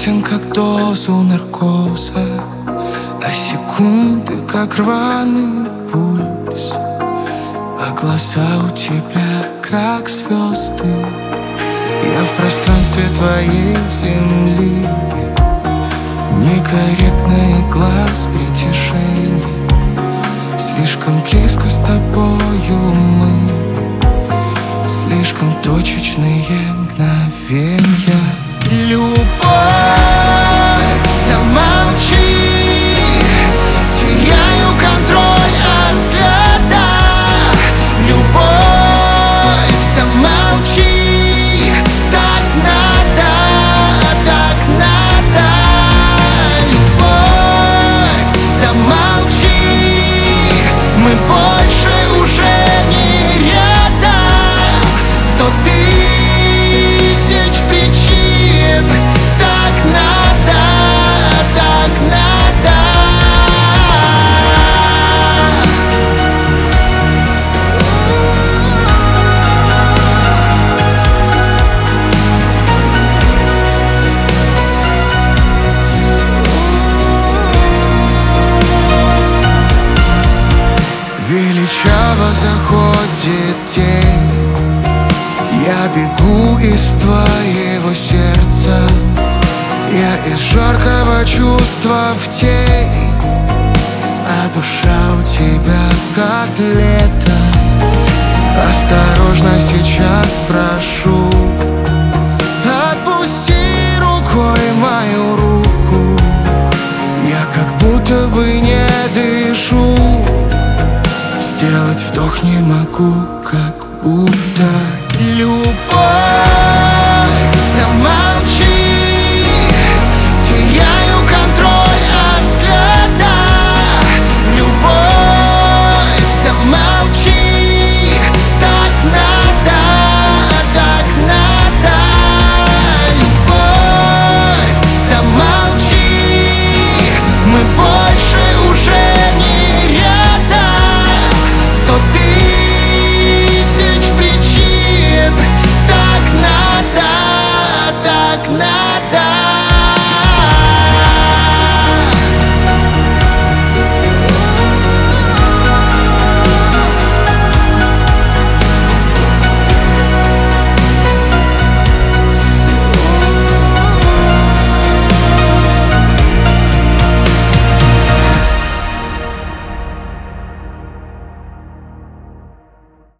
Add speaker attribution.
Speaker 1: опасен, как дозу наркоза, а секунды, как рваный пульс. А глаза у тебя, как звезды. Я в пространстве твоей земли. Некорректный глаз притяжения. Слишком близко с тобою мы. Слишком точечные мгновенья. Любовь, замолчи. Теряю контроль от взгляда. Любовь, замолчи. Так надо, так надо. Любовь, замолчи. Мы больше уже не рядом. 100 тысяч причин. Так надо, так надо. Величаво заходит день. Я бегу из твоего сердца. Я из жаркого чувства в тень. А душа у тебя как лето. Осторожно сейчас прошу. Отпусти рукой мою руку. Я как будто бы не дышу. Сделать вдох не могу, как будто